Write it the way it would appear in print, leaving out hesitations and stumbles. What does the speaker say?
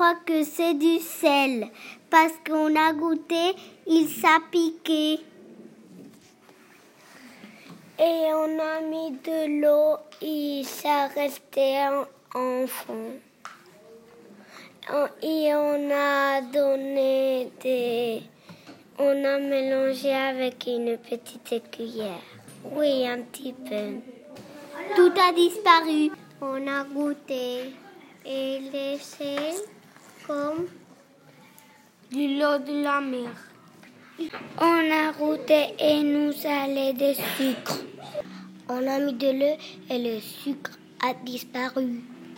crois que c'est du sel. Parce qu'on a goûté, il s'est piqué. Et on a mis de l'eau et ça restait en fond. Et on a mélangé avec une petite cuillère. Oui, un petit peu. Tout a disparu. On a goûté et laissé comme de l'eau de la mer. On a goûté et nous allait de sucre. On a mis de l'eau et le sucre a disparu.